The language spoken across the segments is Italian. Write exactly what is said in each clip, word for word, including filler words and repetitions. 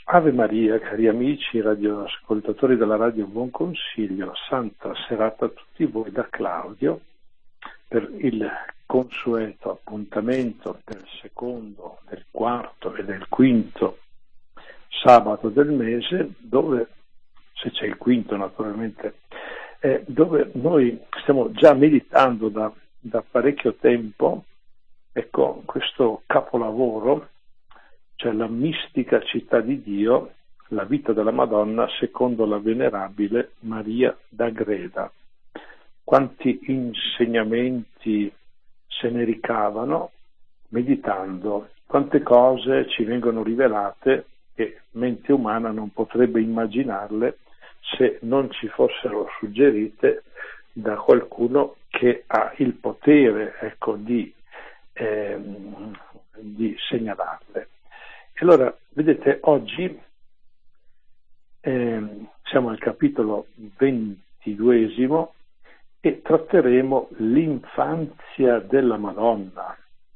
Ave Maria, cari amici radioascoltatori della Radio Buon Consiglio, santa serata a tutti voi da Claudio per il consueto appuntamento del secondo, del quarto e del quinto sabato del mese, dove, se c'è il quinto naturalmente, eh, dove noi stiamo già meditando da, da parecchio tempo, ecco, questo capolavoro, cioè la mistica città di Dio, la vita della Madonna secondo la venerabile Maria d'Agreda. Quanti insegnamenti se ne ricavano meditando, quante cose ci vengono rivelate che mente umana non potrebbe immaginarle se non ci fossero suggerite da qualcuno che ha il potere, ecco, di, eh, di segnalarle. Allora, vedete, oggi eh, siamo al capitolo ventiduesimo e tratteremo l'infanzia della Madonna.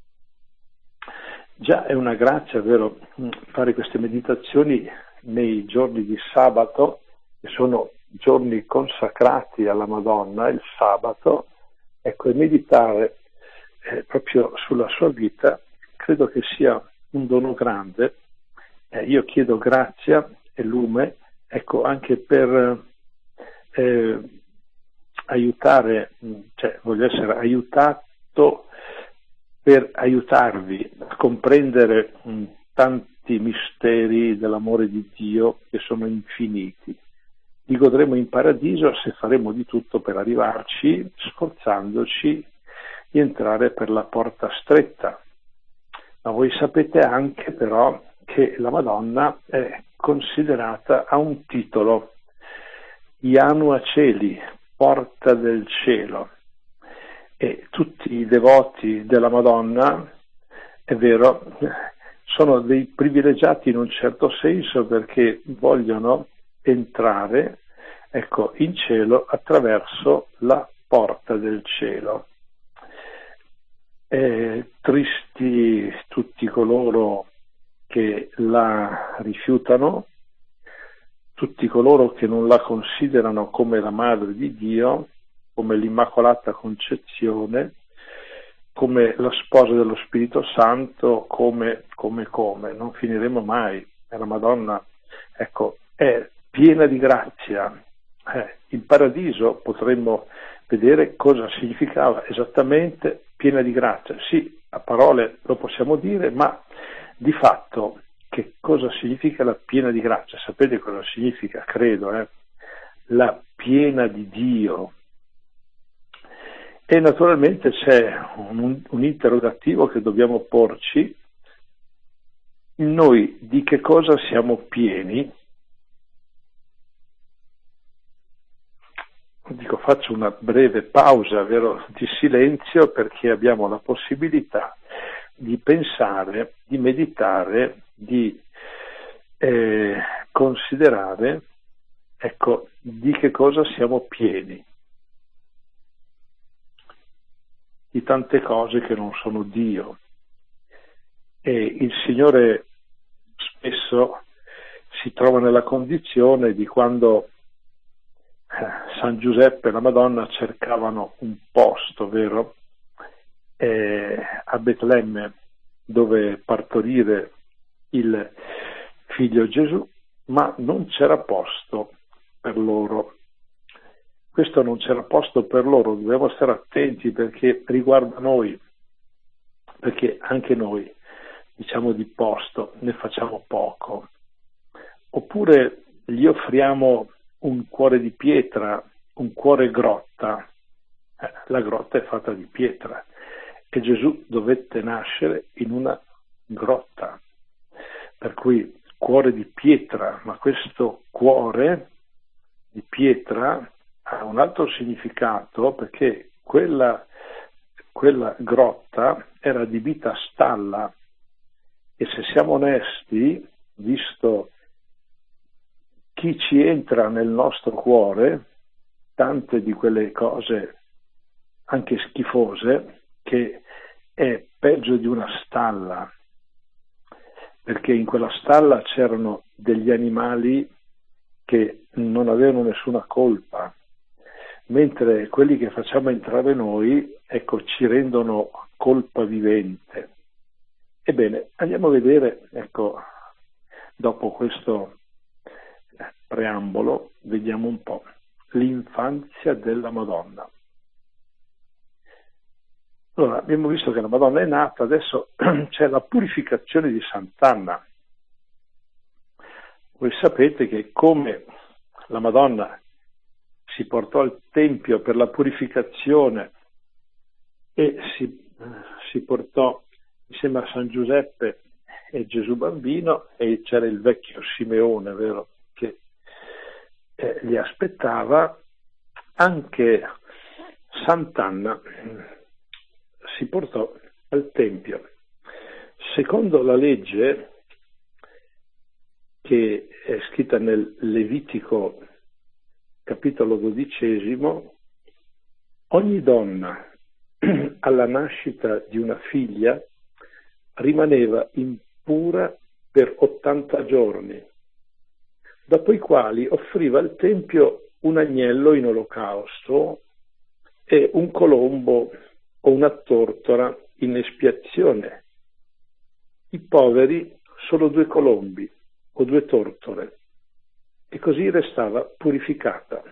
Già è una grazia, vero, fare queste meditazioni nei giorni di sabato, che sono giorni consacrati alla Madonna, il sabato, ecco, e meditare eh, proprio sulla sua vita, credo che sia un dono grande. Eh, io chiedo grazia e lume, ecco, anche per eh, aiutare, cioè voglio essere aiutato per aiutarvi a comprendere mh, tanti misteri dell'amore di Dio che sono infiniti. Li godremo in paradiso se faremo di tutto per arrivarci, sforzandoci di entrare per la porta stretta. Ma voi sapete anche però che la Madonna è considerata, ha un titolo, Ianua Celi, porta del cielo, e tutti i devoti della Madonna, è vero, sono dei privilegiati in un certo senso perché vogliono entrare, ecco, in cielo attraverso la porta del cielo. Eh, tristi tutti coloro che la rifiutano, tutti coloro che non la considerano come la Madre di Dio, come l'Immacolata Concezione, come la sposa dello Spirito Santo, come, come, come. Non finiremo mai. La Madonna, ecco, è piena di grazia. Eh, in paradiso potremmo vedere cosa significava esattamente piena di grazia. Sì, a parole lo possiamo dire, ma di fatto che cosa significa la piena di grazia? Sapete cosa significa? Credo, eh? La piena di Dio. E naturalmente c'è un, un interrogativo che dobbiamo porci: noi di che cosa siamo pieni? Dico, faccio una breve pausa, vero, di silenzio, perché abbiamo la possibilità di pensare, di meditare, di eh, considerare, ecco, di che cosa siamo pieni. Di tante cose che non sono Dio. E il Signore spesso si trova nella condizione di quando San Giuseppe e la Madonna cercavano un posto, vero, eh, a Betlemme dove partorire il figlio Gesù, ma non c'era posto per loro. Questo non c'era posto per loro, dobbiamo stare attenti perché riguarda noi, perché anche noi, diciamo, di posto ne facciamo poco. Oppure gli offriamo un cuore di pietra, un cuore grotta. Eh, la grotta è fatta di pietra e Gesù dovette nascere in una grotta. Per cui cuore di pietra, ma questo cuore di pietra ha un altro significato, perché quella, quella grotta era adibita a stalla e se siamo onesti, visto chi ci entra nel nostro cuore, tante di quelle cose anche schifose, che è peggio di una stalla, perché in quella stalla c'erano degli animali che non avevano nessuna colpa, mentre quelli che facciamo entrare noi, ecco, ci rendono colpa vivente. Ebbene, andiamo a vedere, ecco, dopo questo preambolo, vediamo un po' l'infanzia della Madonna. Allora, abbiamo visto che la Madonna è nata, adesso c'è la purificazione di Sant'Anna. Voi sapete che come la Madonna si portò al Tempio per la purificazione e si, si portò insieme a San Giuseppe e Gesù bambino, e c'era il vecchio Simeone, vero, che eh, li aspettava, anche Sant'Anna si portò al Tempio. Secondo la legge che è scritta nel Levitico capitolo dodicesimo, ogni donna alla nascita di una figlia rimaneva impura per ottanta giorni, dopo i quali offriva al Tempio un agnello in olocausto e un colombo o una tortora in espiazione. I poveri solo due colombi o due tortore, e così restava purificata.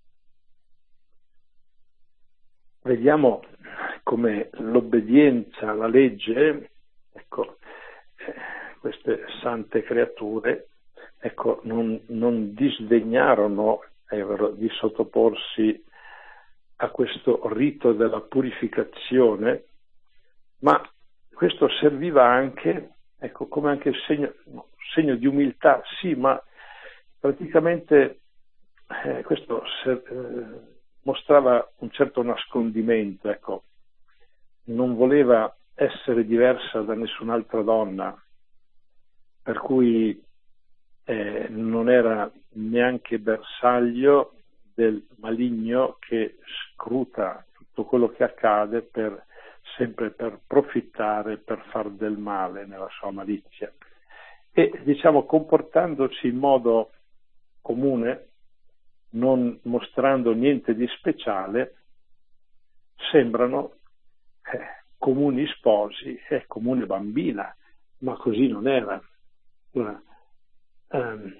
Vediamo come l'obbedienza alla legge, ecco, eh, queste sante creature, ecco, non, non disdegnarono eh, di sottoporsi a questo rito della purificazione, ma questo serviva anche, ecco, come anche segno, segno di umiltà, sì, ma praticamente eh, questo ser, eh, mostrava un certo nascondimento, ecco, non voleva essere diversa da nessun'altra donna, per cui eh, non era neanche bersaglio del maligno che scruta tutto quello che accade per sempre per profittare, per far del male nella sua malizia. E diciamo, comportandosi in modo comune, non mostrando niente di speciale, sembrano eh, comuni sposi e eh, comune bambina, ma così non era. Allora, ehm,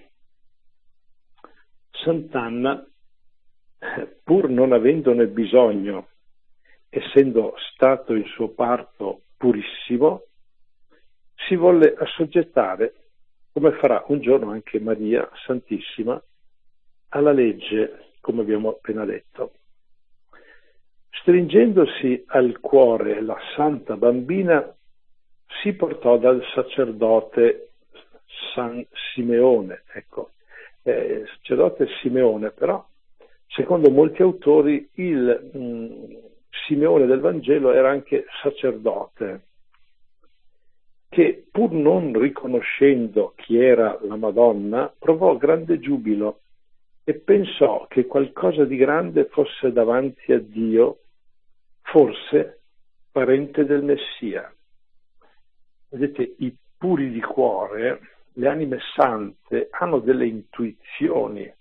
Sant'Anna, pur non avendone bisogno, essendo stato il suo parto purissimo, si volle assoggettare, come farà un giorno anche Maria Santissima, alla legge, come abbiamo appena detto. Stringendosi al cuore la santa bambina, si portò dal sacerdote San Simeone, ecco, eh, sacerdote Simeone, però secondo molti autori il mh, Simeone del Vangelo era anche sacerdote, che pur non riconoscendo chi era la Madonna, provò grande giubilo e pensò che qualcosa di grande fosse davanti a Dio, forse parente del Messia. Vedete, i puri di cuore, le anime sante, hanno delle intuizioni,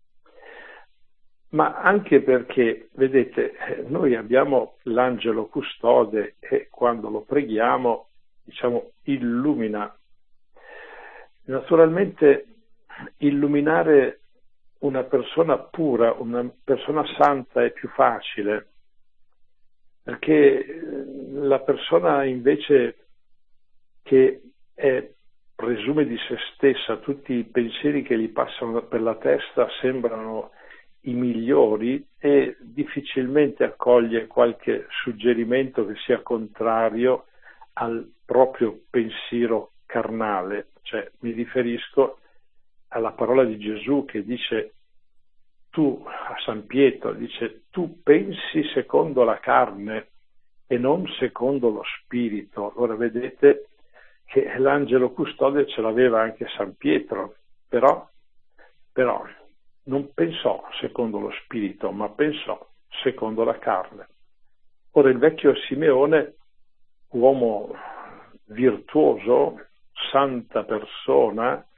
ma anche perché, vedete, noi abbiamo l'angelo custode e quando lo preghiamo, diciamo, illumina. Naturalmente illuminare una persona pura, una persona santa è più facile, perché la persona invece che è, presume di se stessa, tutti i pensieri che gli passano per la testa sembrano i migliori e difficilmente accoglie qualche suggerimento che sia contrario al proprio pensiero carnale. Cioè, mi riferisco alla parola di Gesù che dice, tu, a San Pietro, dice, tu pensi secondo la carne e non secondo lo spirito. Ora vedete che l'angelo custode ce l'aveva anche San Pietro, però, però non pensò secondo lo spirito, ma pensò secondo la carne. Ora il vecchio Simeone, uomo virtuoso, santa persona,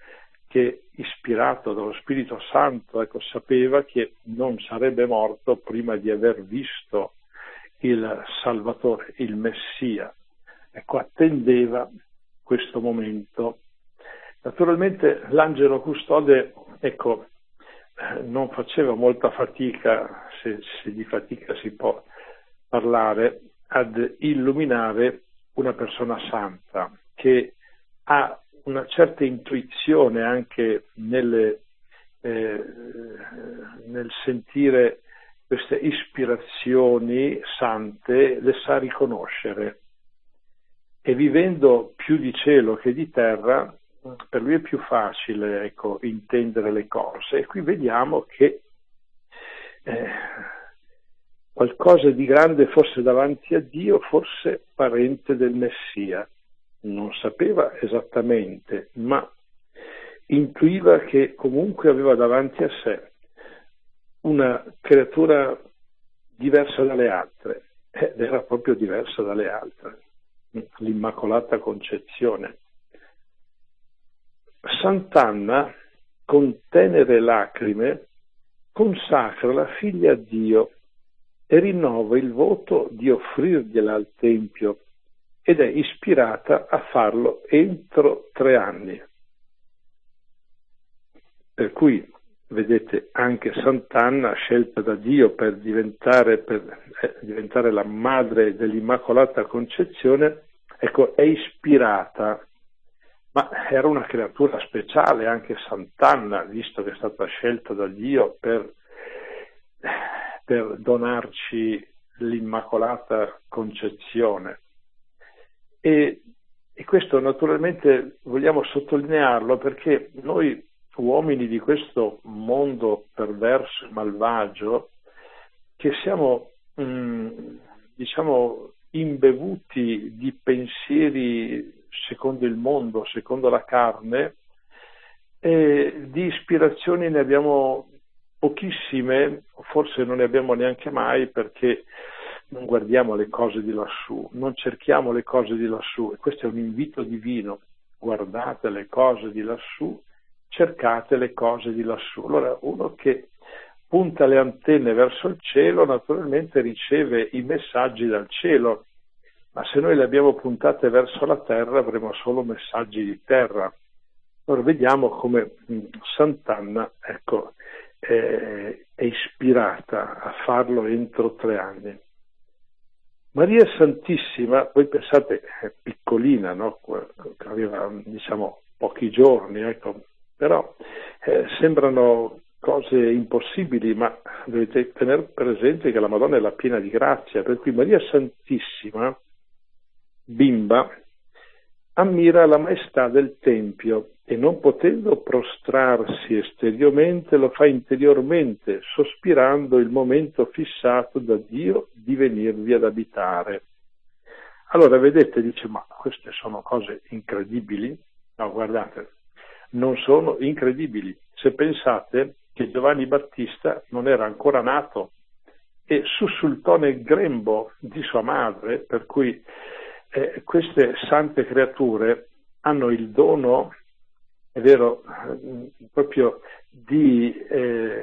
che, ispirato dallo Spirito Santo, ecco, sapeva che non sarebbe morto prima di aver visto il Salvatore, il Messia. Ecco, attendeva questo momento. Naturalmente l'angelo custode, ecco, non faceva molta fatica, se, se di fatica si può parlare, ad illuminare una persona santa che ha una certa intuizione anche nelle, eh, nel sentire queste ispirazioni sante, le sa riconoscere, e vivendo più di cielo che di terra, per lui è più facile, ecco, intendere le cose. E qui vediamo che eh, qualcosa di grande fosse davanti a Dio, forse parente del Messia. Non sapeva esattamente, ma intuiva che comunque aveva davanti a sé una creatura diversa dalle altre, ed era proprio diversa dalle altre, l'Immacolata Concezione. Sant'Anna, con tenere lacrime, consacra la figlia a Dio e rinnova il voto di offrirgliela al Tempio, ed è ispirata a farlo entro tre anni. Per cui, vedete, anche Sant'Anna, scelta da Dio per diventare, per, eh, diventare la madre dell'Immacolata Concezione, ecco, è ispirata. Ma era una creatura speciale anche Sant'Anna, visto che è stata scelta da Dio per, per donarci l'Immacolata Concezione. E, e questo naturalmente vogliamo sottolinearlo, perché noi uomini di questo mondo perverso e malvagio, che siamo mh, diciamo imbevuti di pensieri secondo il mondo, secondo la carne, e di ispirazioni ne abbiamo pochissime, forse non ne abbiamo neanche mai, perché non guardiamo le cose di lassù, non cerchiamo le cose di lassù, e questo è un invito divino: guardate le cose di lassù, cercate le cose di lassù. Allora, uno che punta le antenne verso il cielo naturalmente riceve i messaggi dal cielo, ma se noi le abbiamo puntate verso la terra avremo solo messaggi di terra. Allora vediamo come Sant'Anna, ecco, è, è ispirata a farlo entro tre anni. Maria Santissima, voi pensate, è piccolina, no? Aveva, diciamo, pochi giorni, ecco, però eh, sembrano cose impossibili, ma dovete tenere presente che la Madonna è la piena di grazia, per cui Maria Santissima, bimba, ammira la maestà del Tempio e, non potendo prostrarsi esteriormente, lo fa interiormente, sospirando il momento fissato da Dio di venirvi ad abitare. Allora vedete, dice, ma queste sono cose incredibili? No, guardate, non sono incredibili. Se pensate che Giovanni Battista non era ancora nato e sussultò nel grembo di sua madre, per cui eh, queste sante creature hanno il dono, è vero, proprio di, eh,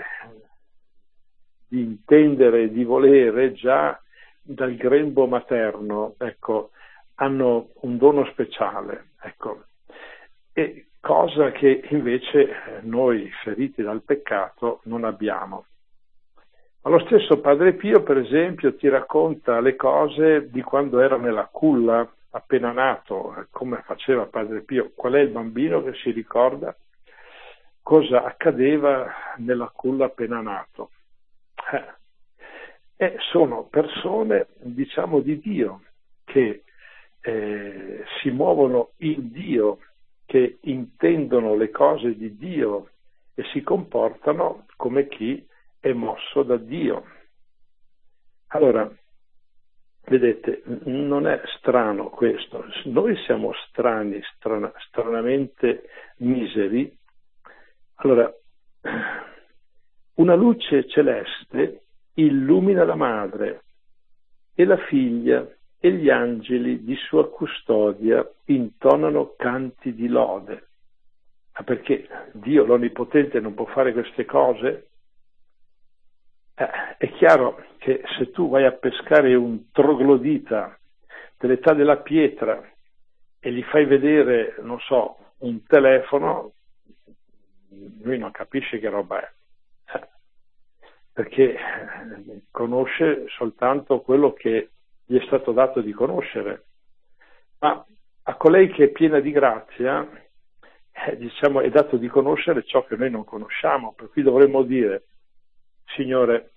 di intendere, di volere già dal grembo materno, ecco, hanno un dono speciale, ecco, e cosa che invece noi, feriti dal peccato, non abbiamo. Ma lo stesso Padre Pio, per esempio, ti racconta le cose di quando era nella culla, appena nato, come faceva Padre Pio. Qual è il bambino che si ricorda cosa accadeva nella culla appena nato? Eh, e sono persone, diciamo, di Dio, che eh, si muovono in Dio, che intendono le cose di Dio e si comportano come chi è mosso da Dio. Allora, vedete, non è strano questo. Noi siamo strani, strana, stranamente miseri. Allora, una luce celeste illumina la madre e la figlia, e gli angeli di sua custodia intonano canti di lode. Ma perché Dio l'Onnipotente non può fare queste cose? Eh, è chiaro che se tu vai a pescare un troglodita dell'età della pietra e gli fai vedere, non so, un telefono, lui non capisce che roba è, eh, perché conosce soltanto quello che gli è stato dato di conoscere. Ma a colei che è piena di grazia, eh, diciamo, è dato di conoscere ciò che noi non conosciamo, per cui dovremmo dire: Signore,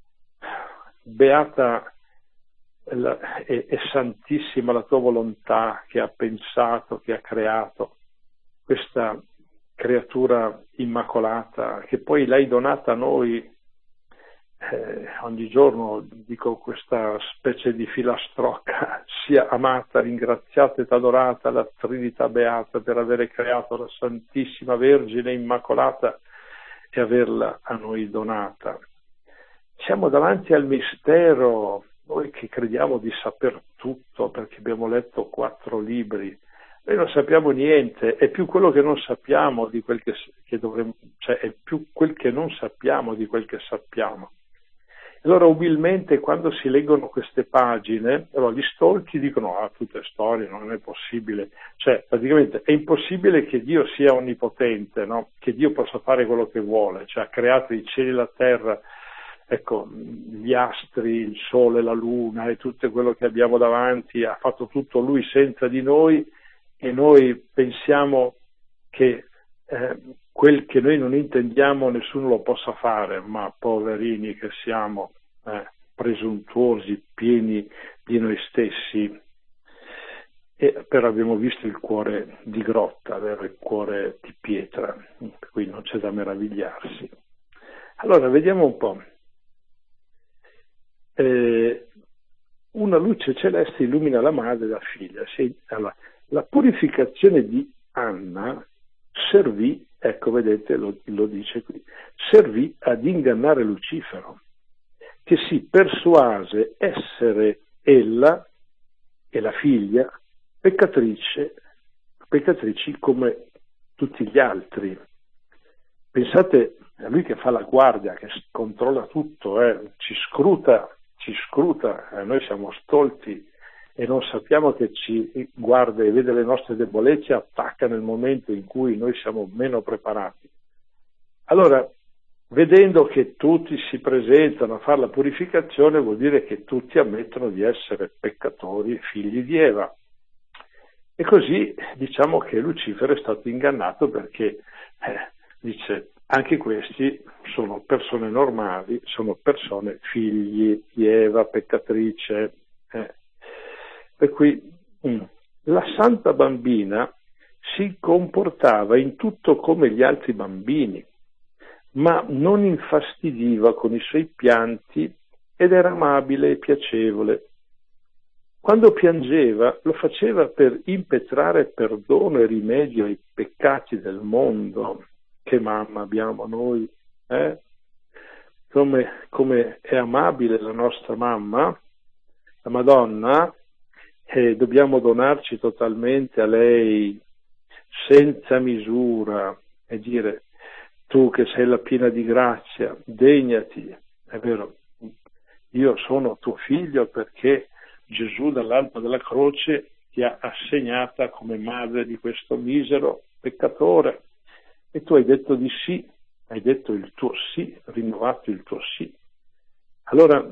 beata la, è, è santissima la tua volontà che ha pensato, che ha creato questa creatura immacolata, che poi l'hai donata a noi. Eh, ogni giorno dico questa specie di filastrocca: sia amata, ringraziata ed adorata la Trinità Beata per aver creato la Santissima Vergine Immacolata e averla a noi donata. Siamo davanti al mistero, noi che crediamo di saper tutto perché abbiamo letto quattro libri. Noi non sappiamo niente, è più quello che non sappiamo di quel che, che dovremmo, cioè è più quel che non sappiamo di quel che sappiamo. Allora umilmente, quando si leggono queste pagine, allora gli stolti dicono: ah, tutte storie, non è possibile. Cioè, praticamente è impossibile che Dio sia onnipotente, no? Che Dio possa fare quello che vuole, cioè ha creato i cieli e la terra, ecco, gli astri, il sole, la luna e tutto quello che abbiamo davanti, ha fatto tutto Lui senza di noi, e noi pensiamo che eh, quel che noi non intendiamo nessuno lo possa fare, ma poverini che siamo, eh, presuntuosi, pieni di noi stessi. E però abbiamo visto il cuore di grotta, vero? Il cuore di pietra, per cui non c'è da meravigliarsi. Allora vediamo un po'. Eh, una luce celeste illumina la madre e la figlia. Sì, allora, la purificazione di Anna servì, ecco vedete, lo, lo dice qui, servì ad ingannare Lucifero, che si persuase essere ella e la figlia peccatrice, peccatrici come tutti gli altri. Pensate a lui che fa la guardia, che controlla tutto, eh, ci scruta, ci scruta, eh, noi siamo stolti e non sappiamo che ci guarda e vede le nostre debolezze, attacca nel momento in cui noi siamo meno preparati. Allora, vedendo che tutti si presentano a fare la purificazione, vuol dire che tutti ammettono di essere peccatori, figli di Eva. E così diciamo che Lucifero è stato ingannato perché eh, dice: anche questi sono persone normali, sono persone figli di Eva, peccatrice. Eh. Per cui mm, la santa bambina si comportava in tutto come gli altri bambini, ma non infastidiva con i suoi pianti ed era amabile e piacevole. Quando piangeva lo faceva per impetrare perdono e rimedio ai peccati del mondo. Che mamma abbiamo noi, eh? Come, come è amabile la nostra mamma, la Madonna, e dobbiamo donarci totalmente a lei senza misura e dire: tu che sei la piena di grazia, degnati, è vero, io sono tuo figlio perché Gesù dall'alto della croce ti ha assegnata come madre di questo misero peccatore e tu hai detto di sì, hai detto il tuo sì, rinnovato il tuo sì. Allora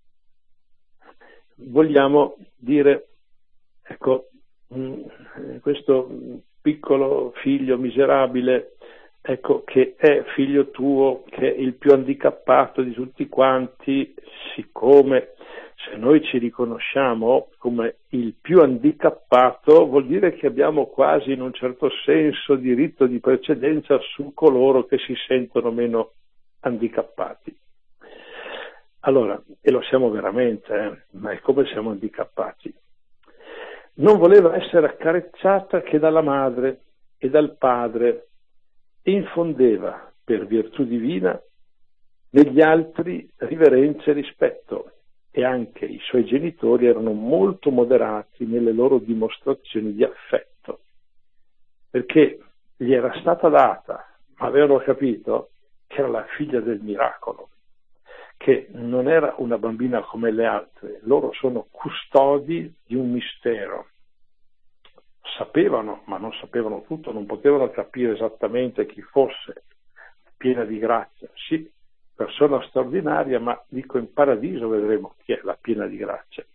vogliamo dire, ecco, questo piccolo figlio miserabile, ecco, che è figlio tuo, che è il più handicappato di tutti quanti, siccome se noi ci riconosciamo come il più handicappato, vuol dire che abbiamo quasi in un certo senso diritto di precedenza su coloro che si sentono meno handicappati. Allora, e lo siamo veramente, eh? Ma è come siamo handicappati. Non voleva essere accarezzata che dalla madre e dal padre e infondeva, per virtù divina, negli altri riverenza e rispetto, e anche i suoi genitori erano molto moderati nelle loro dimostrazioni di affetto, perché gli era stata data, ma avevano capito che era la figlia del miracolo, che non era una bambina come le altre, loro sono custodi di un mistero. Sapevano, ma non sapevano tutto, non potevano capire esattamente chi fosse, piena di grazia. Sì, persona straordinaria, ma dico in paradiso vedremo chi è la piena di grazia.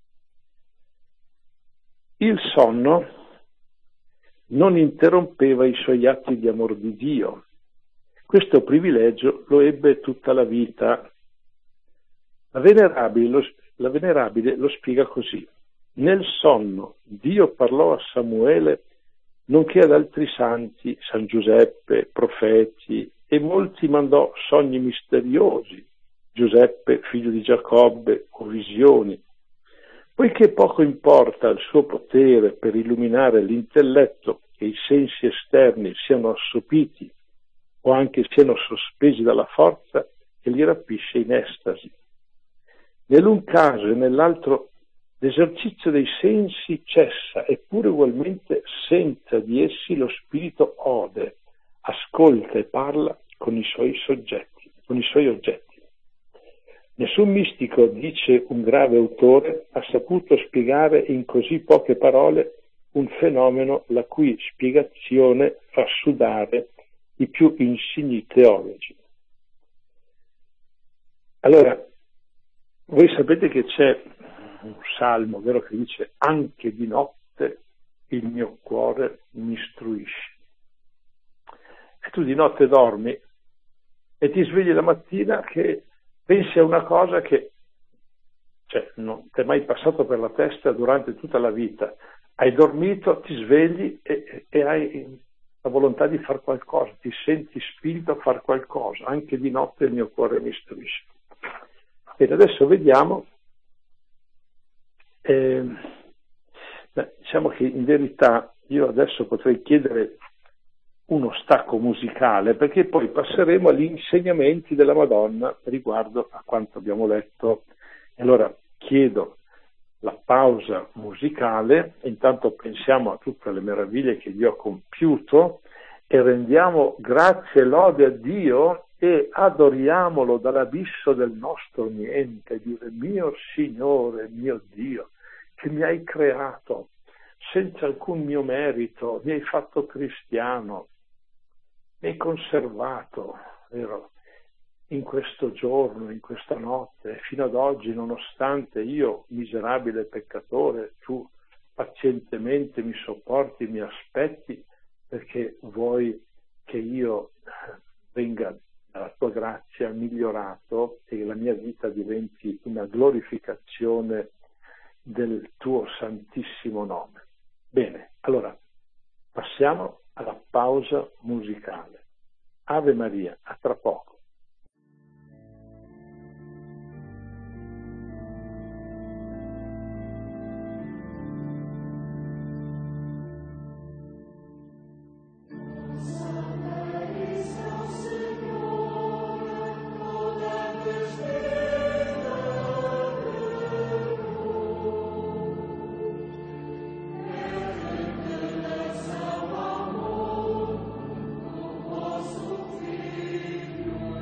Il sonno non interrompeva i suoi atti di amor di Dio. Questo privilegio lo ebbe tutta la vita. La Venerabile lo, la Venerabile lo spiega così. Nel sonno Dio parlò a Samuele, nonché ad altri santi, San Giuseppe, profeti, e molti mandò sogni misteriosi, Giuseppe, figlio di Giacobbe, o visioni. Poiché poco importa il suo potere per illuminare l'intelletto e i sensi esterni siano assopiti o anche siano sospesi dalla forza che li rapisce in estasi. Nell'un caso e nell'altro l'esercizio dei sensi cessa, eppure ugualmente senza di essi lo spirito ode, ascolta e parla con i suoi soggetti, con i suoi oggetti. Nessun mistico, dice un grave autore, ha saputo spiegare in così poche parole un fenomeno la cui spiegazione fa sudare i più insigni teologi. Allora, voi sapete che c'è un salmo, vero, che dice anche di notte il mio cuore mi istruisce. E tu di notte dormi e ti svegli la mattina che pensi a una cosa che cioè, non ti è mai passato per la testa durante tutta la vita. Hai dormito, ti svegli e, e hai la volontà di fare qualcosa, ti senti spinto a fare qualcosa. Anche di notte il mio cuore mi istruisce. E adesso vediamo, eh, diciamo che in verità io adesso potrei chiedere uno stacco musicale, perché poi passeremo agli insegnamenti della Madonna riguardo a quanto abbiamo letto. E allora chiedo la pausa musicale, intanto pensiamo a tutte le meraviglie che Dio ha compiuto e rendiamo grazie e lode a Dio e adoriamolo dall'abisso del nostro niente, dire mio Signore, mio Dio, che mi hai creato senza alcun mio merito, mi hai fatto cristiano, mi hai conservato, vero, in questo giorno, in questa notte, fino ad oggi, nonostante io, miserabile peccatore, tu pazientemente mi sopporti, mi aspetti, perché vuoi che io venga dalla tua grazia migliorato e la mia vita diventi una glorificazione del tuo santissimo nome. Bene, allora passiamo alla pausa musicale. Ave Maria, a tra poco. Oh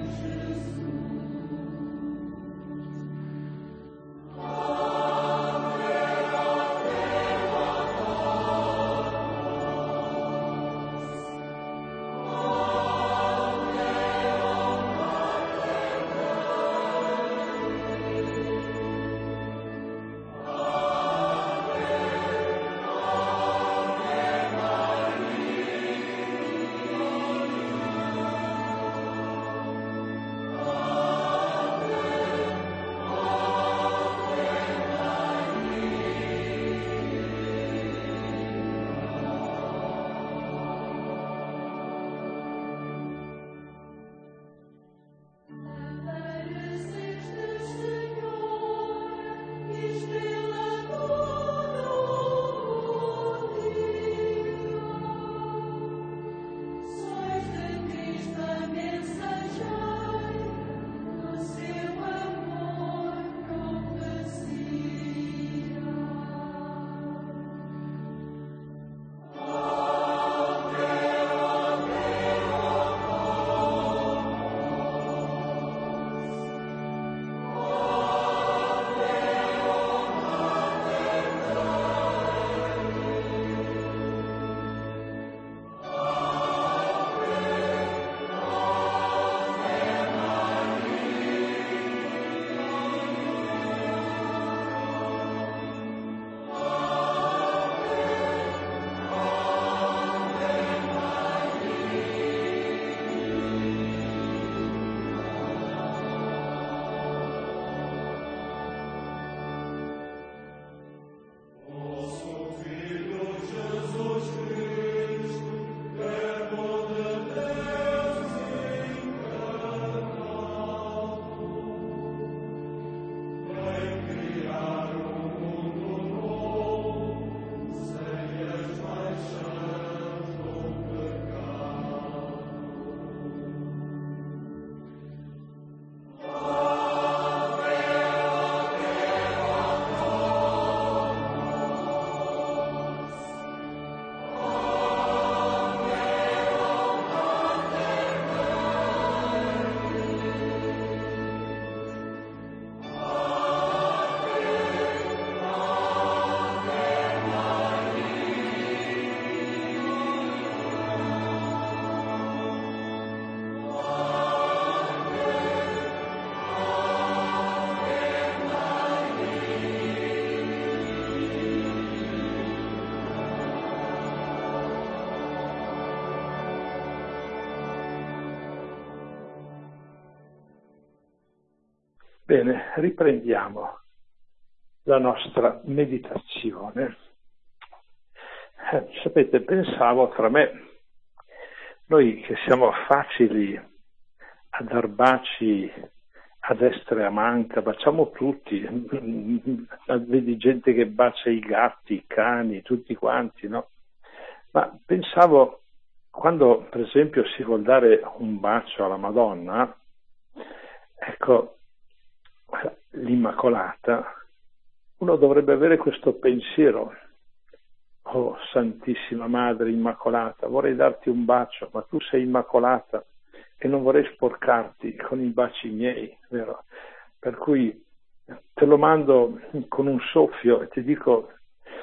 Bene, riprendiamo la nostra meditazione. Eh, sapete, pensavo tra me, noi che siamo facili a dar baci a destra e a manca, baciamo tutti, vedi gente che bacia i gatti, i cani, tutti quanti, no? Ma pensavo, quando per esempio si vuol dare un bacio alla Madonna, ecco, l'Immacolata, uno dovrebbe avere questo pensiero: oh Santissima Madre Immacolata, vorrei darti un bacio, ma tu sei immacolata e non vorrei sporcarti con i baci miei, vero? Per cui te lo mando con un soffio e ti dico: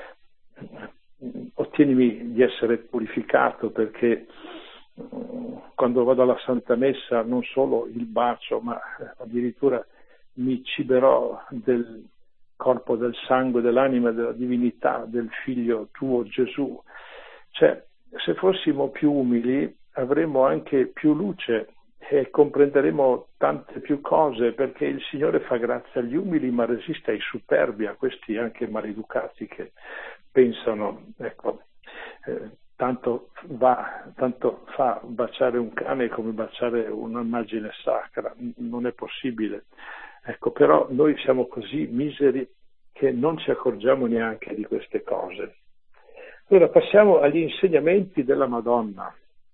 ottienimi di essere purificato, perché quando vado alla Santa Messa non solo il bacio, ma addirittura mi ciberò del corpo, del sangue, dell'anima, della divinità del Figlio tuo Gesù. Cioè, se fossimo più umili avremmo anche più luce e comprenderemo tante più cose, perché il Signore fa grazia agli umili ma resiste ai superbi, a questi anche maleducati che pensano, ecco, eh, tanto va, tanto fa baciare un cane come baciare un'immagine sacra, non è possibile. Ecco, però noi siamo così miseri che non ci accorgiamo neanche di queste cose. Ora passiamo agli insegnamenti della Madonna.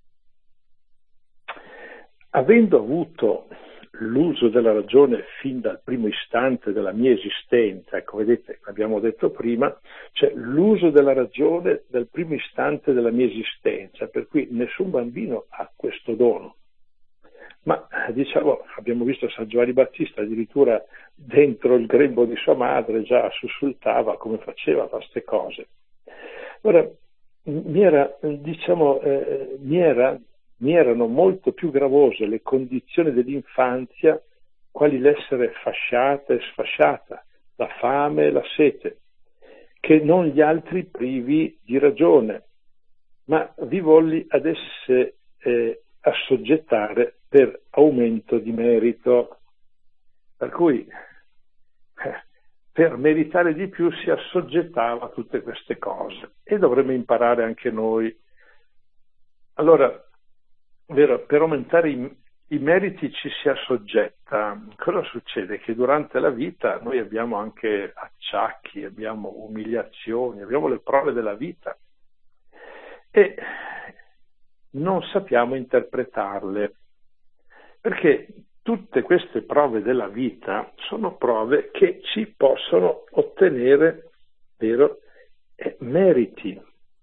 Avendo avuto l'uso della ragione fin dal primo istante della mia esistenza, ecco, vedete, abbiamo detto prima, cioè l'uso della ragione dal primo istante della mia esistenza, per cui nessun bambino ha questo dono. Ma diciamo, abbiamo visto San Giovanni Battista addirittura dentro il grembo di sua madre già sussultava come faceva queste cose. Ora, mi era, diciamo, eh, mi era, mi erano molto più gravose le condizioni dell'infanzia, quali l'essere fasciata e sfasciata, la fame e la sete, che non gli altri privi di ragione, ma vi volli ad esse eh, assoggettare per aumento di merito. Per cui eh, per meritare di più si assoggettava a tutte queste cose, e dovremmo imparare anche noi. Allora, vero, per aumentare i, i meriti ci si assoggetta. Cosa succede? Che durante la vita noi abbiamo anche acciacchi, abbiamo umiliazioni, abbiamo le prove della vita e non sappiamo interpretarle, perché tutte queste prove della vita sono prove che ci possono ottenere, vero, eh, meriti.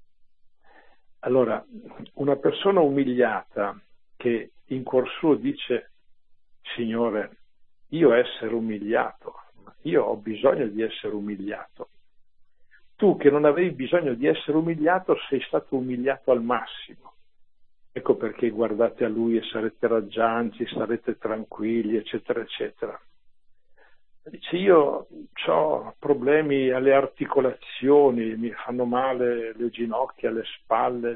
Allora, una persona umiliata che in cuor suo dice: Signore, io essere umiliato, io ho bisogno di essere umiliato. Tu che non avevi bisogno di essere umiliato sei stato umiliato al massimo. Ecco perché guardate a lui e sarete raggianti, sarete tranquilli, eccetera, eccetera. Dice: io ho problemi alle articolazioni, mi fanno male le ginocchia, le spalle.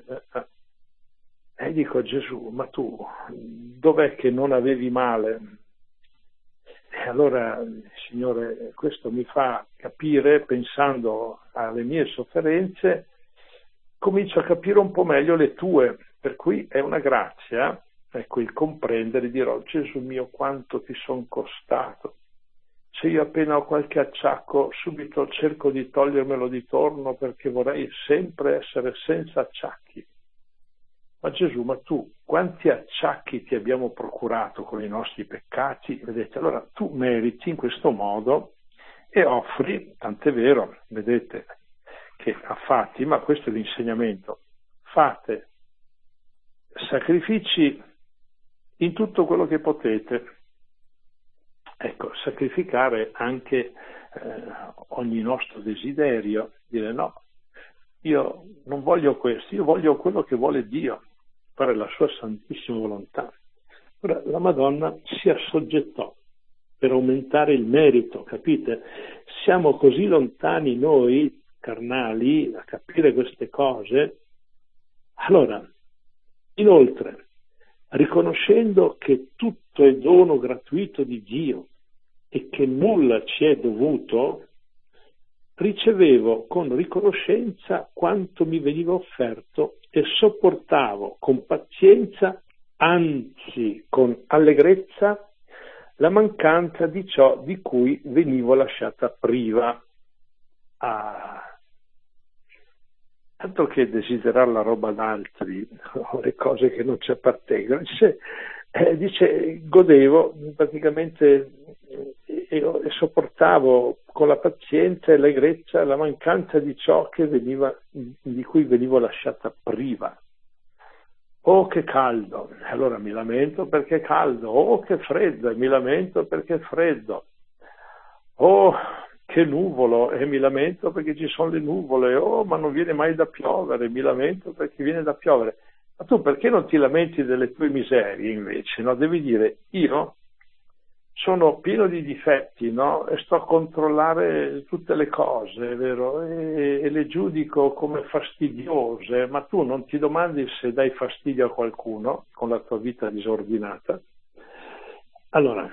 E dico a Gesù: ma tu dov'è che non avevi male? E allora, Signore, questo mi fa capire, pensando alle mie sofferenze, comincio a capire un po' meglio le tue. Per cui è una grazia, ecco, il comprendere, dirò: Gesù mio, quanto ti son costato. Se io appena ho qualche acciacco, subito cerco di togliermelo di torno, perché vorrei sempre essere senza acciacchi. Ma Gesù, ma tu quanti acciacchi ti abbiamo procurato con i nostri peccati? Vedete, allora tu meriti in questo modo e offri, tant'è vero, vedete, che a Fatima, questo è l'insegnamento, fate sacrifici in tutto quello che potete. Ecco, sacrificare anche eh, ogni nostro desiderio, dire: no, io non voglio questo, io voglio quello che vuole Dio, fare la sua santissima volontà. Ora, la Madonna si assoggettò per aumentare il merito, capite? Siamo così lontani noi, carnali, a capire queste cose. Allora, inoltre, riconoscendo che tutto è dono gratuito di Dio e che nulla ci è dovuto, ricevevo con riconoscenza quanto mi veniva offerto e sopportavo con pazienza, anzi con allegrezza, la mancanza di ciò di cui venivo lasciata priva. Ah, tanto che desiderare la roba d'altri, le cose che non ci appartengono. Dice, eh, dice godevo praticamente e, e sopportavo con la pazienza e l'allegrezza la mancanza di ciò che veniva, di cui venivo lasciata priva. Oh, che caldo! Allora mi lamento perché è caldo. Oh, che freddo! E mi lamento perché è freddo. Oh, che nuvolo! E mi lamento perché ci sono le nuvole. Oh, ma non viene mai da piovere. Mi lamento perché viene da piovere. Ma tu perché non ti lamenti delle tue miserie invece? No? Devi dire, io sono pieno di difetti, no? E sto a controllare tutte le cose, vero? E, e le giudico come fastidiose, ma tu non ti domandi se dai fastidio a qualcuno con la tua vita disordinata? Allora,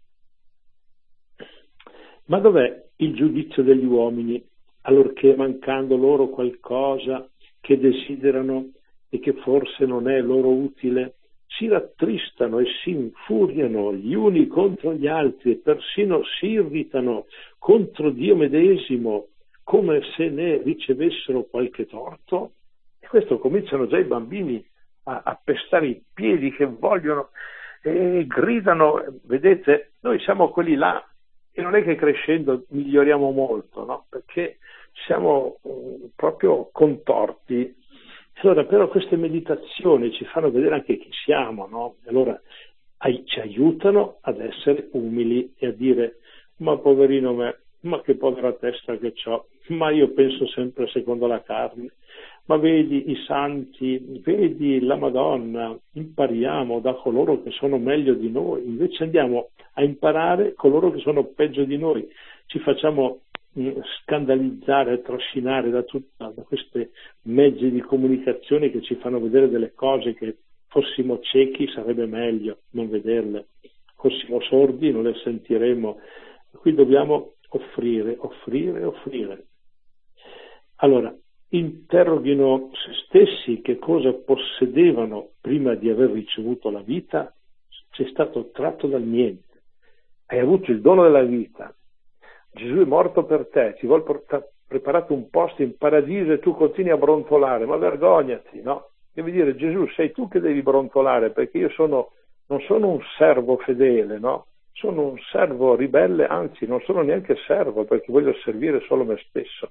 ma dov'è il giudizio degli uomini, allorché mancando loro qualcosa che desiderano e che forse non è loro utile, si rattristano e si infuriano gli uni contro gli altri e persino si irritano contro Dio medesimo come se ne ricevessero qualche torto? E questo cominciano già i bambini a, a pestare i piedi che vogliono e gridano. Vedete, noi siamo quelli là e non è che crescendo miglioriamo molto, no? Perché siamo um, proprio contorti. Allora, però queste meditazioni ci fanno vedere anche chi siamo, no? Allora ai, ci aiutano ad essere umili e a dire, ma poverino me, ma che povera testa che ho, ma io penso sempre secondo la carne, ma vedi i santi, vedi la Madonna, impariamo da coloro che sono meglio di noi, invece andiamo a imparare coloro che sono peggio di noi, ci facciamo scandalizzare, trascinare da, tutta, da questi mezzi di comunicazione che ci fanno vedere delle cose che fossimo ciechi sarebbe meglio non vederle, fossimo sordi non le sentiremmo. Qui dobbiamo offrire, offrire, offrire. Allora, interroghino se stessi che cosa possedevano prima di aver ricevuto la vita. Sei stato tratto dal niente, hai avuto il dono della vita, Gesù è morto per te, ti vuol portare preparato un posto in paradiso e tu continui a brontolare, ma vergognati, no? Devi dire, Gesù, sei tu che devi brontolare, perché io sono, non sono un servo fedele, no? Sono un servo ribelle, anzi non sono neanche servo, perché voglio servire solo me stesso.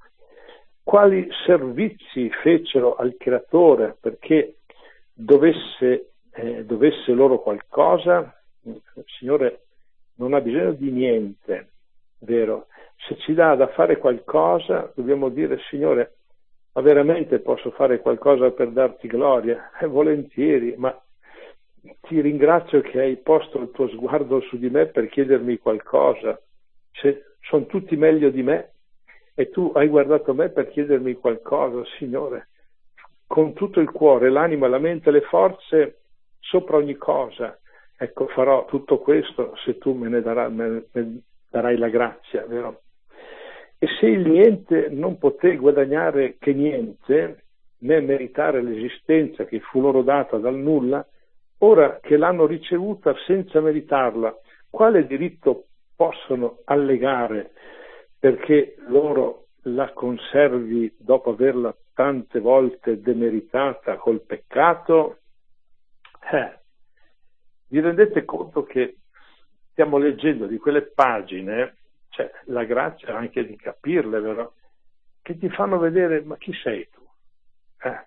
Quali servizi fecero al Creatore perché dovesse, eh, dovesse loro qualcosa? Il Signore non ha bisogno di niente, vero? Se ci dà da fare qualcosa, dobbiamo dire, Signore, ma veramente posso fare qualcosa per darti gloria? Eh, volentieri, ma ti ringrazio che hai posto il tuo sguardo su di me per chiedermi qualcosa. Se sono tutti meglio di me e tu hai guardato me per chiedermi qualcosa, Signore, con tutto il cuore, l'anima, la mente, le forze, sopra ogni cosa. Ecco, farò tutto questo se tu me ne darai, me ne darai la grazia, vero? E se il niente non poté guadagnare che niente, né meritare l'esistenza che fu loro data dal nulla, ora che l'hanno ricevuta senza meritarla, quale diritto possono allegare perché loro la conservi dopo averla tante volte demeritata col peccato? Eh, vi rendete conto che stiamo leggendo di quelle pagine, cioè la grazia anche di capirle, vero? Che ti fanno vedere, ma chi sei tu? Eh?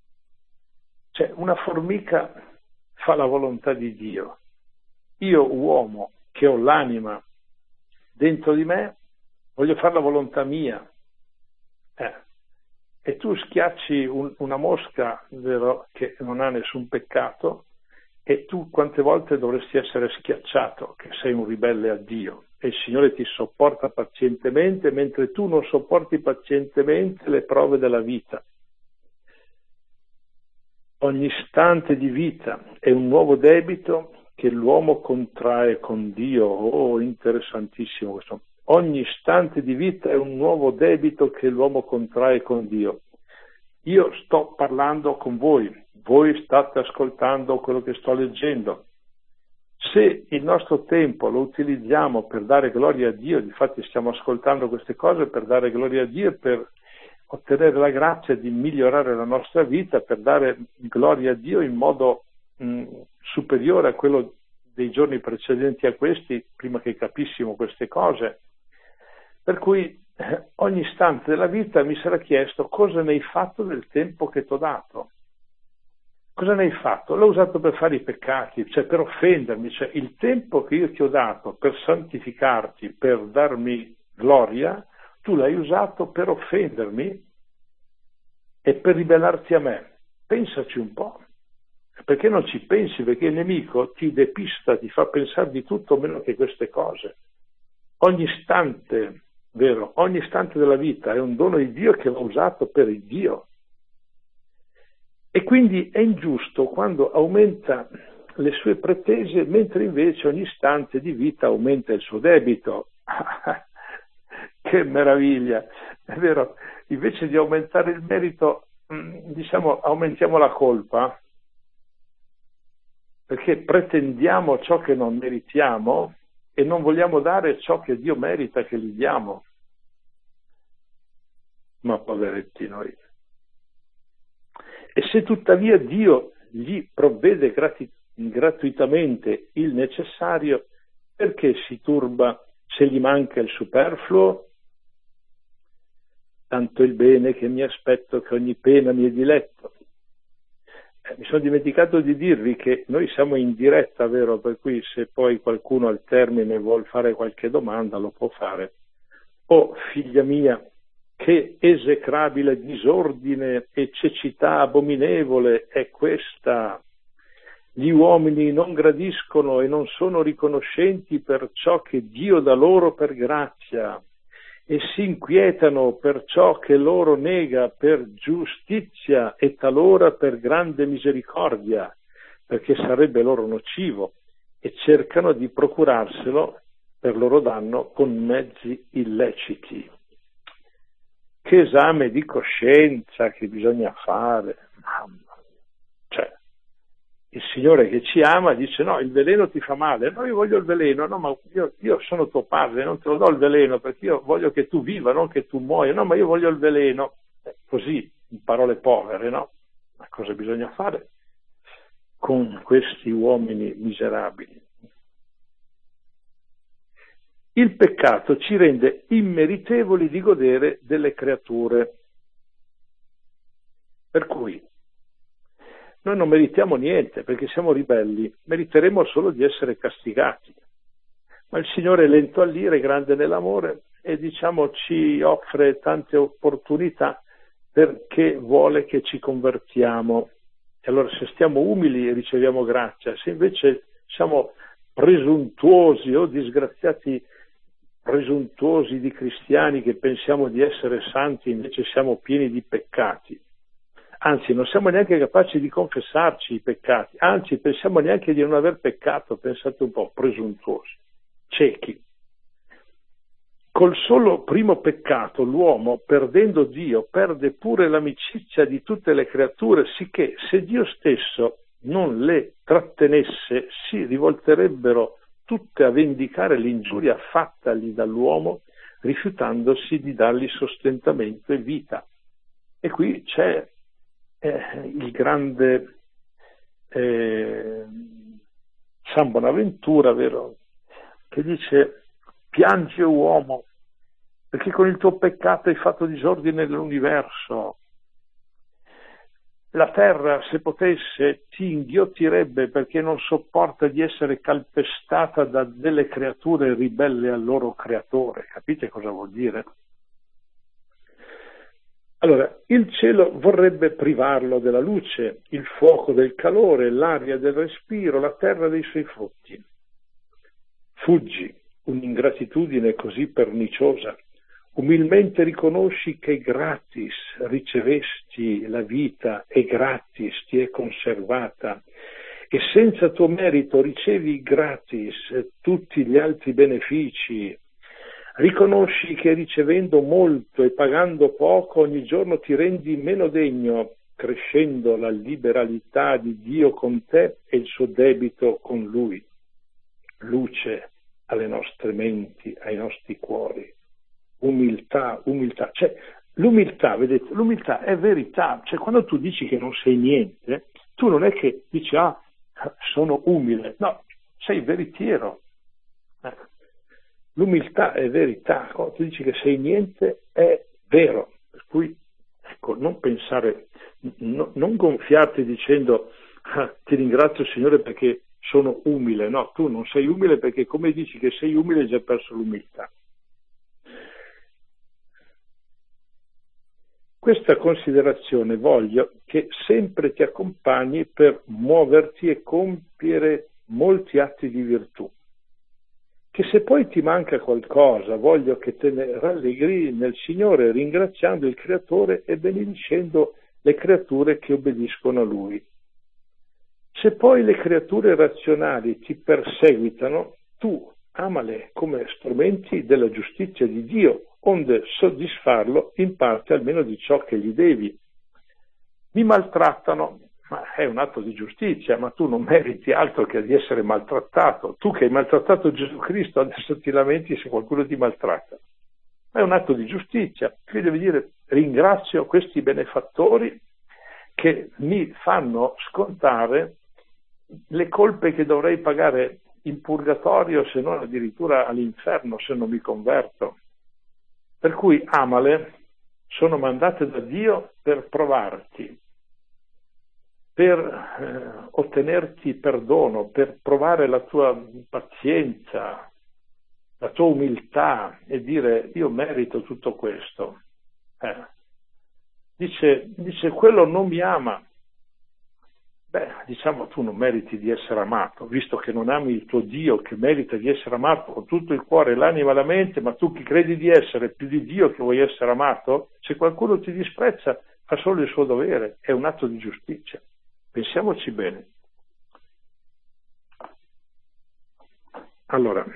Cioè una formica fa la volontà di Dio. Io, uomo, che ho l'anima dentro di me, voglio fare la volontà mia. Eh. E tu schiacci un, una mosca, vero, che non ha nessun peccato, e tu quante volte dovresti essere schiacciato, che sei un ribelle a Dio. E il Signore ti sopporta pazientemente, mentre tu non sopporti pazientemente le prove della vita. Ogni istante di vita è un nuovo debito che l'uomo contrae con Dio. Oh, interessantissimo questo. Ogni istante di vita è un nuovo debito che l'uomo contrae con Dio. Io sto parlando con voi, voi state ascoltando quello che sto leggendo. Se il nostro tempo lo utilizziamo per dare gloria a Dio, difatti stiamo ascoltando queste cose per dare gloria a Dio e per ottenere la grazia di migliorare la nostra vita, per dare gloria a Dio in modo mh, superiore a quello dei giorni precedenti a questi, prima che capissimo queste cose. Per cui eh, ogni istante della vita mi sarà chiesto: cosa ne hai fatto del tempo che ti ho dato? Cosa ne hai fatto? L'ho usato per fare i peccati, cioè per offendermi, cioè il tempo che io ti ho dato per santificarti, per darmi gloria, tu l'hai usato per offendermi e per ribellarti a me. Pensaci un po'. Perché non ci pensi? Perché il nemico ti depista, ti fa pensare di tutto meno che queste cose. Ogni istante, vero, ogni istante della vita è un dono di Dio che va usato per il Dio. E quindi è ingiusto quando aumenta le sue pretese, mentre invece ogni istante di vita aumenta il suo debito. Che meraviglia! È vero, invece di aumentare il merito, diciamo, aumentiamo la colpa, perché pretendiamo ciò che non meritiamo e non vogliamo dare ciò che Dio merita che gli diamo. Ma poveretti noi. E se tuttavia Dio gli provvede grati- gratuitamente il necessario, perché si turba se gli manca il superfluo? Tanto il bene che mi aspetto che ogni pena mi è diletto. Eh, mi sono dimenticato di dirvi che noi siamo in diretta, vero? Per cui se poi qualcuno al termine vuol fare qualche domanda lo può fare. Oh, figlia mia, che esecrabile disordine e cecità abominevole è questa! Gli uomini non gradiscono e non sono riconoscenti per ciò che Dio dà loro per grazia, e si inquietano per ciò che loro nega per giustizia e talora per grande misericordia, perché sarebbe loro nocivo, e cercano di procurarselo per loro danno con mezzi illeciti. Che esame di coscienza che bisogna fare, mamma mia. Cioè, il Signore che ci ama dice: no, il veleno ti fa male, no, io voglio il veleno, no, ma io, io sono tuo padre, non te lo do il veleno perché io voglio che tu viva, non che tu muoia, no, ma io voglio il veleno. Eh, così, in parole povere, no? Ma cosa bisogna fare con questi uomini miserabili? Il peccato ci rende immeritevoli di godere delle creature. Per cui noi non meritiamo niente perché siamo ribelli, meriteremo solo di essere castigati. Ma il Signore è lento all'ira, è grande nell'amore e diciamo ci offre tante opportunità perché vuole che ci convertiamo. E allora se stiamo umili riceviamo grazia, se invece siamo presuntuosi o disgraziati presuntuosi di cristiani che pensiamo di essere santi, invece siamo pieni di peccati. Anzi, non siamo neanche capaci di confessarci i peccati, anzi, pensiamo neanche di non aver peccato, pensate un po', presuntuosi, ciechi. Col solo primo peccato l'uomo, perdendo Dio, perde pure l'amicizia di tutte le creature, sicché se Dio stesso non le trattenesse, si rivolterebbero tutte a vendicare l'ingiuria fattagli dall'uomo, rifiutandosi di dargli sostentamento e vita. E qui c'è eh, il grande eh, San Bonaventura, vero, che dice: piangi uomo, perché con il tuo peccato hai fatto disordine nell'universo. La terra, se potesse, ti inghiottirebbe perché non sopporta di essere calpestata da delle creature ribelle al loro creatore. Capite cosa vuol dire? Allora, il cielo vorrebbe privarlo della luce, il fuoco del calore, l'aria del respiro, la terra dei suoi frutti. Fuggi un'ingratitudine così perniciosa. Umilmente riconosci che gratis ricevesti la vita e gratis ti è conservata e senza tuo merito ricevi gratis tutti gli altri benefici. Riconosci che ricevendo molto e pagando poco ogni giorno ti rendi meno degno, crescendo la liberalità di Dio con te e il suo debito con Lui. Luce alle nostre menti, ai nostri cuori. Umiltà, umiltà. Cioè, l'umiltà, vedete, l'umiltà è verità. Cioè, quando tu dici che non sei niente, tu non è che dici, ah, sono umile. No, sei veritiero. L'umiltà è verità. Quando tu dici che sei niente, è vero. Per cui, ecco, non pensare, no, non gonfiarti dicendo, ah, ti ringrazio Signore perché sono umile. No, tu non sei umile perché come dici che sei umile hai già perso l'umiltà. Questa considerazione voglio che sempre ti accompagni per muoverti e compiere molti atti di virtù. Che se poi ti manca qualcosa, voglio che te ne rallegri nel Signore, ringraziando il Creatore e benedicendo le creature che obbediscono a Lui. Se poi le creature razionali ti perseguitano, tu amale come strumenti della giustizia di Dio, onde soddisfarlo in parte almeno di ciò che gli devi. Mi maltrattano, ma è un atto di giustizia, ma tu non meriti altro che di essere maltrattato. Tu che hai maltrattato Gesù Cristo, adesso ti lamenti se qualcuno ti maltratta. È un atto di giustizia. Quindi devi dire, ringrazio questi benefattori che mi fanno scontare le colpe che dovrei pagare in purgatorio, se non addirittura all'inferno, se non mi converto. Per cui amale, sono mandate da Dio per provarti, per eh, ottenerti perdono, per provare la tua pazienza, la tua umiltà e dire io merito tutto questo. Eh. Dice, dice quello non mi ama. Beh, diciamo tu non meriti di essere amato, visto che non ami il tuo Dio che merita di essere amato con tutto il cuore, l'anima e la mente, ma tu chi credi di essere più di Dio che vuoi essere amato? Se qualcuno ti disprezza fa solo il suo dovere, è un atto di giustizia. Pensiamoci bene. Allora,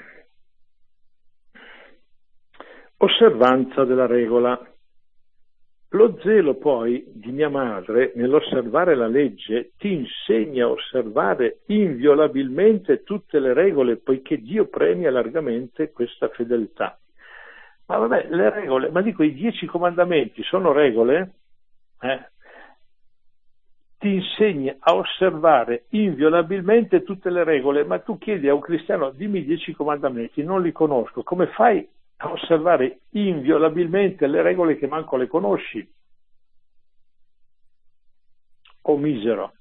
osservanza della regola. Lo zelo poi di mia madre nell'osservare la legge ti insegna a osservare inviolabilmente tutte le regole, poiché Dio premia largamente questa fedeltà. Ma vabbè, le regole, ma dico i dieci comandamenti sono regole? Eh? Ti insegna a osservare inviolabilmente tutte le regole, ma tu chiedi a un cristiano dimmi i dieci comandamenti, non li conosco, come fai a osservare inviolabilmente le regole che manco le conosci? O misero.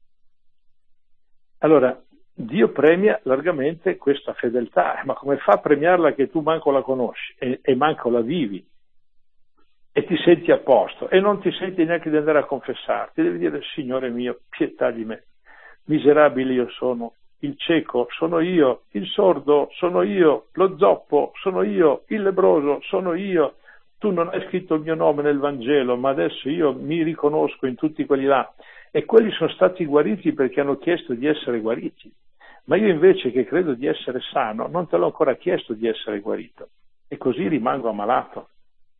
Allora, Dio premia largamente questa fedeltà, ma come fa a premiarla che tu manco la conosci e, e manco la vivi e ti senti a posto e non ti senti neanche di andare a confessarti? Devi dire Signore mio, pietà di me, miserabile io sono. Il cieco sono io, il sordo sono io, lo zoppo sono io, il lebbroso sono io. Tu non hai scritto il mio nome nel Vangelo, ma adesso io mi riconosco in tutti quelli là. E quelli sono stati guariti perché hanno chiesto di essere guariti. Ma io invece che credo di essere sano, non te l'ho ancora chiesto di essere guarito. E così rimango ammalato.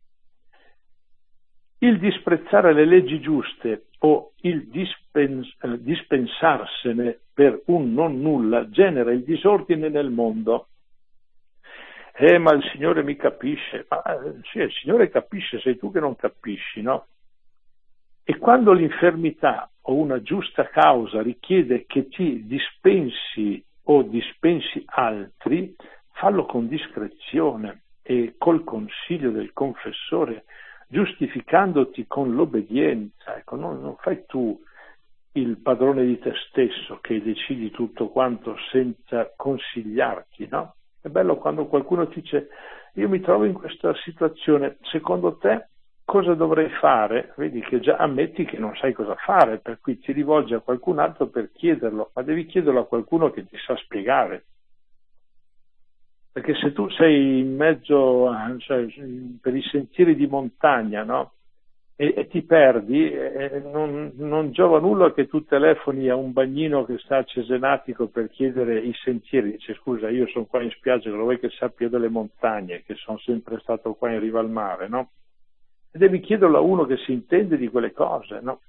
Il disprezzare le leggi giuste o il dispens- dispensarsene per un non nulla genera il disordine nel mondo. Eh, ma il Signore mi capisce. Ma sì, il Signore capisce, sei tu che non capisci, no? E quando l'infermità o una giusta causa richiede che ti dispensi o dispensi altri, fallo con discrezione e col consiglio del confessore, giustificandoti con l'obbedienza. Ecco, non, non fai tu il padrone di te stesso che decidi tutto quanto senza consigliarti, no? È bello quando qualcuno ti dice io mi trovo in questa situazione, secondo te cosa dovrei fare? Vedi che già ammetti che non sai cosa fare, per cui ti rivolgi a qualcun altro per chiederlo, ma devi chiederlo a qualcuno che ti sa spiegare. Perché se tu sei in mezzo, cioè, per i sentieri di montagna, no? e, e ti perdi, e non, non giova nulla che tu telefoni a un bagnino che sta a Cesenatico per chiedere i sentieri. Dice: scusa, io sono qua in spiaggia, lo vuoi che sappia delle montagne, che sono sempre stato qua in riva al mare, no? E devi chiederlo a uno che si intende di quelle cose, no?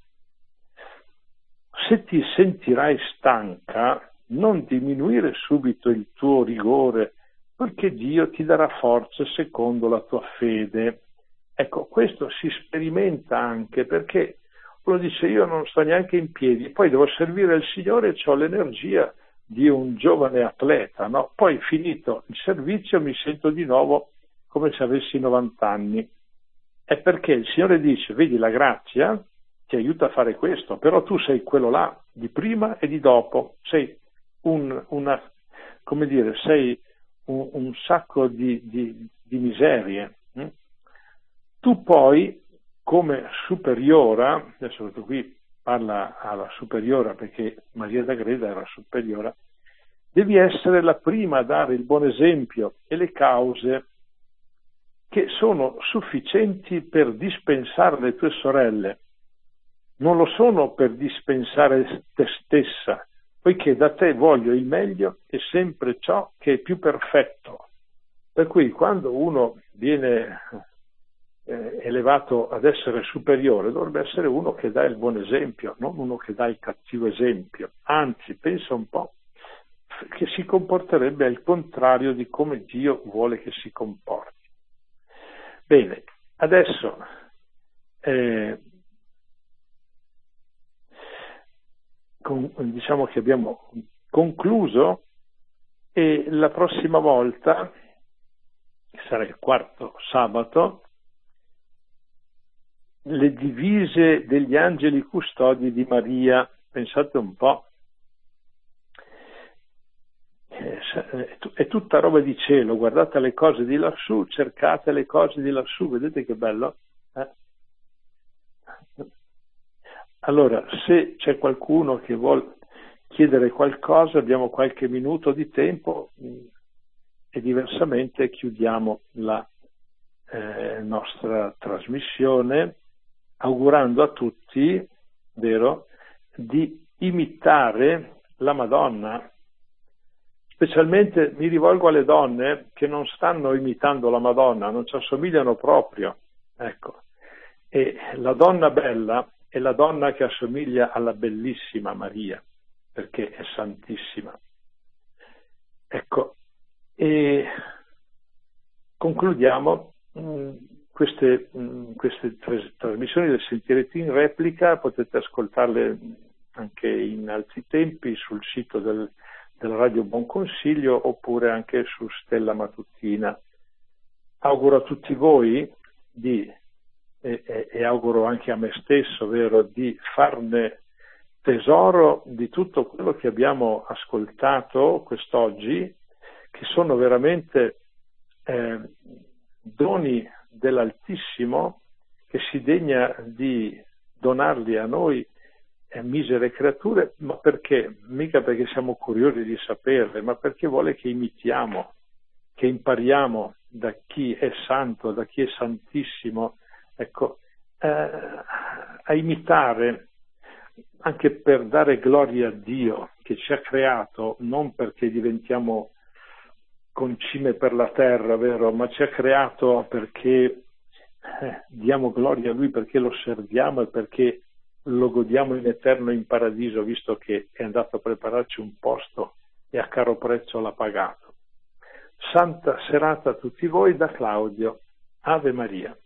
Se ti sentirai stanca, non diminuire subito il tuo rigore, perché Dio ti darà forza secondo la tua fede. Ecco, questo si sperimenta anche perché uno dice: io non sto neanche in piedi, poi devo servire il Signore e ho l'energia di un giovane atleta, no? Poi finito il servizio mi sento di nuovo come se avessi novanta anni. È perché il Signore dice: vedi, la grazia ti aiuta a fare questo, però tu sei quello là, di prima e di dopo, sei un, una, come dire, sei un, un sacco di, di, di miserie. Hm? Tu poi, come superiora, adesso qui parla alla superiora perché Maria d'Agreda era superiora, devi essere la prima a dare il buon esempio e le cause che sono sufficienti per dispensare le tue sorelle. Non lo sono per dispensare te stessa, poiché da te voglio il meglio e sempre ciò che è più perfetto. Per cui quando uno viene eh, elevato ad essere superiore, dovrebbe essere uno che dà il buon esempio, non uno che dà il cattivo esempio. Anzi, pensa un po' che si comporterebbe al contrario di come Dio vuole che si comporti. Bene, adesso eh, con, diciamo che abbiamo concluso e la prossima volta, che sarà il quarto sabato, le divise degli angeli custodi di Maria. Pensate un po', è tutta roba di cielo, guardate le cose di lassù, cercate le cose di lassù, vedete che bello? Eh? Allora, se c'è qualcuno che vuol chiedere qualcosa, abbiamo qualche minuto di tempo e diversamente chiudiamo la eh, nostra trasmissione augurando a tutti, vero, di imitare la Madonna. Specialmente mi rivolgo alle donne che non stanno imitando la Madonna, non ci assomigliano proprio. Ecco. E la donna bella è la donna che assomiglia alla bellissima Maria, perché è santissima. Ecco, e concludiamo mh, queste, mh, queste tre trasmissioni, le sentirete in replica, potete ascoltarle anche in altri tempi sul sito del della Radio Buon Consiglio oppure anche su Stella Matutina. Auguro a tutti voi di, e, e, e auguro anche a me stesso, vero, di farne tesoro di tutto quello che abbiamo ascoltato quest'oggi, che sono veramente eh, doni dell'Altissimo che si degna di donarli a noi misere creature, ma perché? Mica perché siamo curiosi di saperle, ma perché vuole che imitiamo, che impariamo da chi è santo, da chi è santissimo, ecco, eh, a imitare, anche per dare gloria a Dio che ci ha creato, non perché diventiamo concime per la terra, vero, ma ci ha creato perché eh, diamo gloria a Lui, perché lo serviamo e perché lo godiamo in eterno in paradiso, visto che è andato a prepararci un posto e a caro prezzo l'ha pagato. Santa serata a tutti voi da Claudio. Ave Maria.